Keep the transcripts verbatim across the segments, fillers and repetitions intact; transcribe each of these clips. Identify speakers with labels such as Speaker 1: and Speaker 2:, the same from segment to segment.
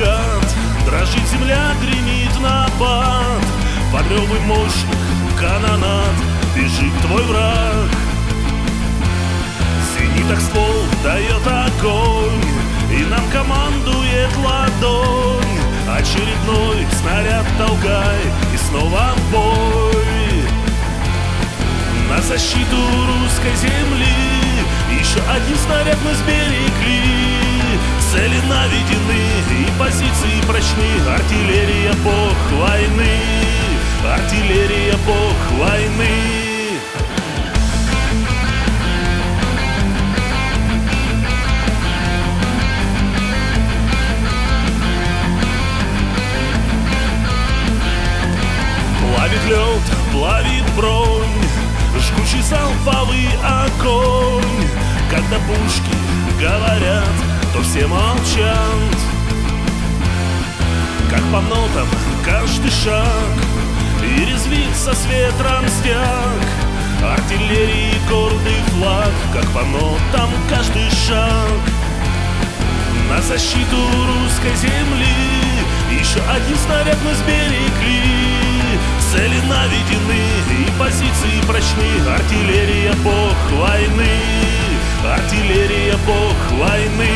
Speaker 1: закат, дрожит земля, гремит напад. Под рёвы мощных канонад бежит твой враг. Звенит так ствол, дает огонь, и нам командует ладонь. Очередной снаряд толкай, и снова в бой. На защиту русской земли еще один снаряд мы сберегли. Цели наведены и позиции прочны. Артиллерия бог войны, артиллерия бог войны. Плавит лед, плавит бронь, жгучий залповый огонь. Когда пушки говорят, то все молчат. Как по нотам каждый шаг, и резвится с ветром стяг. Артиллерии гордый флаг, как по нотам каждый шаг. На защиту русской земли еще один снаряд мы сберегли. Цели наведены и позиции прочны. Артиллерия бог войны, артиллерия бог войны.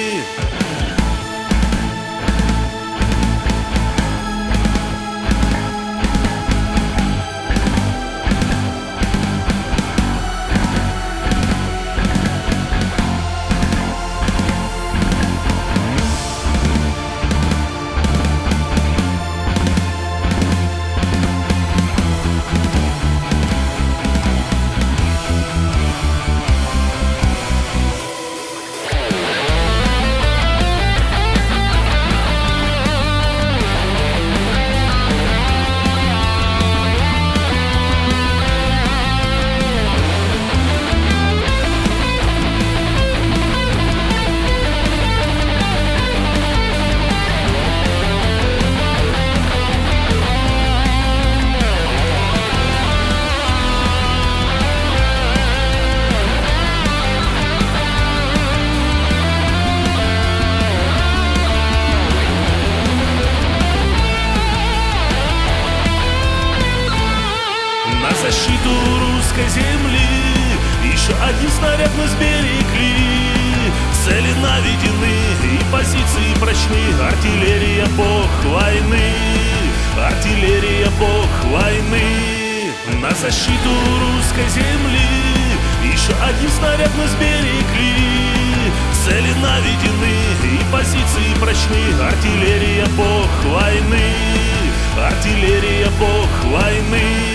Speaker 1: На защиту русской земли еще один снаряд мы сберегли. Цели наведены и позиции прочны. Артиллерия бог войны, артиллерия бог войны. На защиту русской земли еще один снаряд мы сберегли. Цели наведены и позиции прочны. Артиллерия бог войны, артиллерия бог войны.